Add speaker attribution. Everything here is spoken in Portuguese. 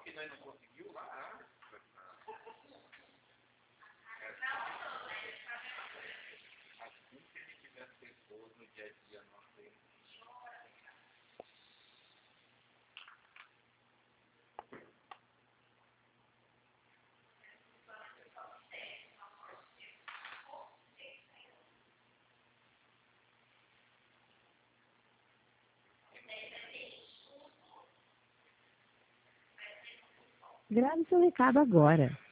Speaker 1: que nós não conseguimos lá. Assim que a gente tiver as pessoas no dia a dia, nós temos.
Speaker 2: Grave seu recado agora.